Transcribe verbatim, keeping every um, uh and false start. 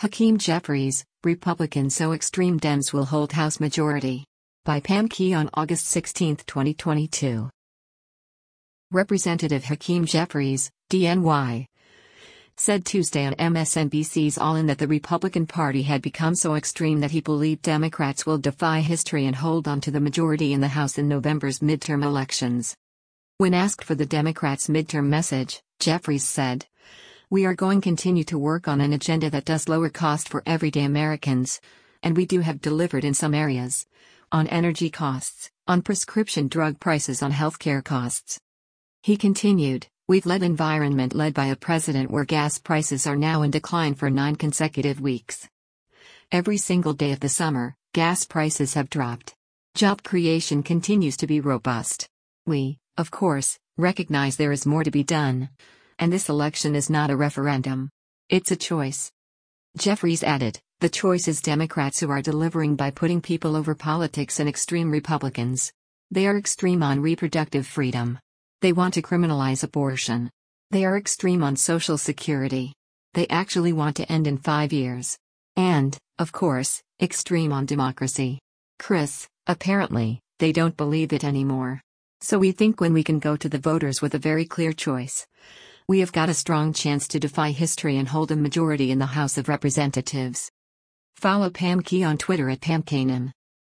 Hakeem Jeffries, Republican so extreme Dems will hold House majority. By Pam Key on August sixteenth, twenty twenty-two. Representative Hakeem Jeffries, D N Y, said Tuesday on M S N B C's All In that the Republican Party had become so extreme that he believed Democrats will defy history and hold on to the majority in the House in November's midterm elections. When asked for the Democrats' midterm message, Jeffries said, "We are going to continue to work on an agenda that does lower cost for everyday Americans, and we do have delivered in some areas. On energy costs, on prescription drug prices, on healthcare costs." He continued, "We've led environment led by a president where gas prices are now in decline for nine consecutive weeks. Every single day of the summer, gas prices have dropped. Job creation continues to be robust. We, of course, recognize there is more to be done. And this election is not a referendum. It's a choice." Jeffries added, "The choice is Democrats who are delivering by putting people over politics and extreme Republicans. They are extreme on reproductive freedom. They want to criminalize abortion. They are extreme on Social Security. They actually want to end in five years. And, of course, extreme on democracy. Chris, apparently, they don't believe it anymore. So we think when we can go to the voters with a very clear choice, we have got a strong chance to defy history and hold a majority in the House of Representatives." Follow Pam Key on Twitter at Pam Kanan.